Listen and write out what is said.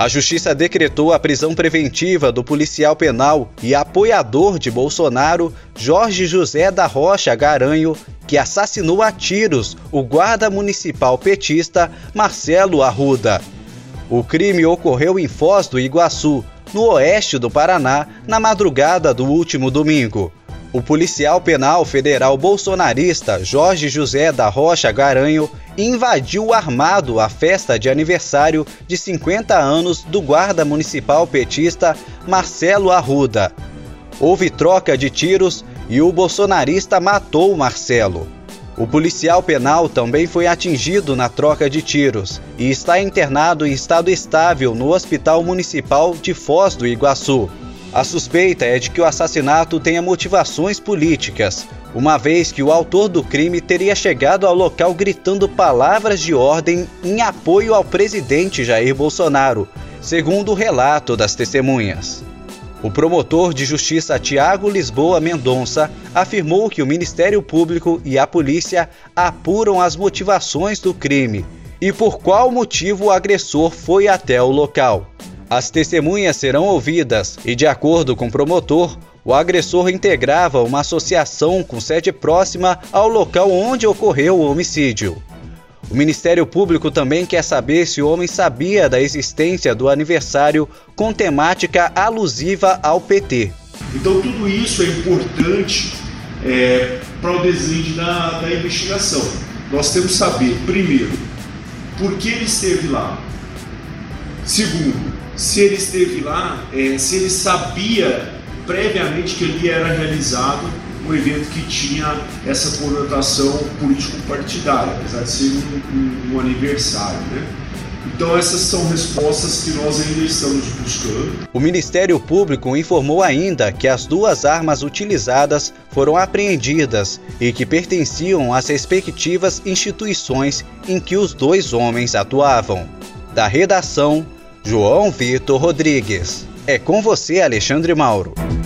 A Justiça decretou a prisão preventiva do policial penal e apoiador de Bolsonaro, Jorge José da Rocha Garanho, que assassinou a tiros o guarda municipal petista Marcelo Arruda. O crime ocorreu em Foz do Iguaçu, no oeste do Paraná, na madrugada do último domingo. O policial penal federal bolsonarista Jorge José da Rocha Garanho invadiu armado a festa de aniversário de 50 anos do guarda municipal petista Marcelo Arruda. Houve troca de tiros e o bolsonarista matou Marcelo. O policial penal também foi atingido na troca de tiros e está internado em estado estável no Hospital Municipal de Foz do Iguaçu. A suspeita é de que o assassinato tenha motivações políticas, uma vez que o autor do crime teria chegado ao local gritando palavras de ordem em apoio ao presidente Jair Bolsonaro, segundo o relato das testemunhas. O promotor de justiça Tiago Lisboa Mendonça afirmou que o Ministério Público e a polícia apuram as motivações do crime e por qual motivo o agressor foi até o local. As testemunhas serão ouvidas e, de acordo com o promotor, o agressor integrava uma associação com sede próxima ao local onde ocorreu o homicídio. O Ministério Público também quer saber se o homem sabia da existência do aniversário com temática alusiva ao PT. Então tudo isso é importante para o deslinde da investigação. Nós temos que saber, primeiro, por que ele esteve lá. Segundo, se ele esteve lá, se ele sabia previamente que ali era realizado um evento que tinha essa conotação político-partidária, apesar de ser um aniversário, né? Então essas são respostas que nós ainda estamos buscando. O Ministério Público informou ainda que as duas armas utilizadas foram apreendidas e que pertenciam às respectivas instituições em que os dois homens atuavam. Da redação, João Vitor Rodrigues. É com você, Alexandre Mauro.